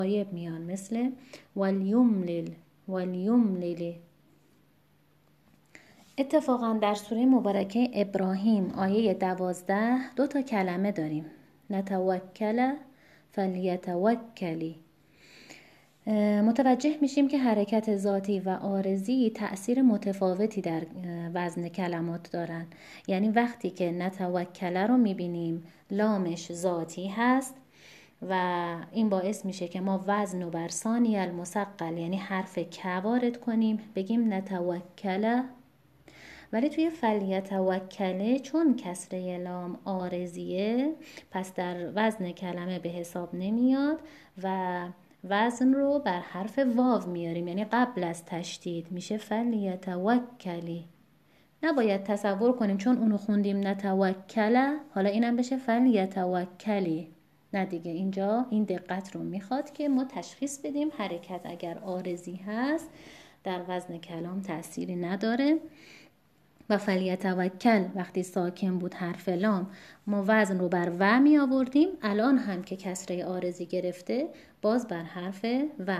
غایب میان، مثل والیملل والیملل. اتفاقا در سوره مبارکه ابراهیم آیه 12 2 تا کلمه داریم، نتوکل فلیتوکلی. متوجه میشیم که حرکت ذاتی و عارضی تأثیر متفاوتی در وزن کلمات دارن. یعنی وقتی که نتوکل رو میبینیم لامش ذاتی هست و این باعث میشه که ما وزن رو بر ثانی المثقل یعنی حرف ک وارد کنیم، بگیم نتوکل. ولی توی فلیتوکله چون کسره لام عارضیه پس در وزن کلمه به حساب نمیاد و وزن رو بر حرف واو میاریم، یعنی قبل از تشدید میشه فلیتوکلی. نباید تصور کنیم چون اونو خوندیم نتوکله حالا اینم بشه فلیتوکلی. نه دیگه، اینجا این دقت رو میخواد که ما تشخیص بدیم حرکت اگر عارضی هست در وزن کلام تأثیری نداره. و فلیتوکل وقتی ساکن بود حرف لام ما وزن رو بر و می آوردیم، الان هم که کسره عارضی گرفته باز بر حرف و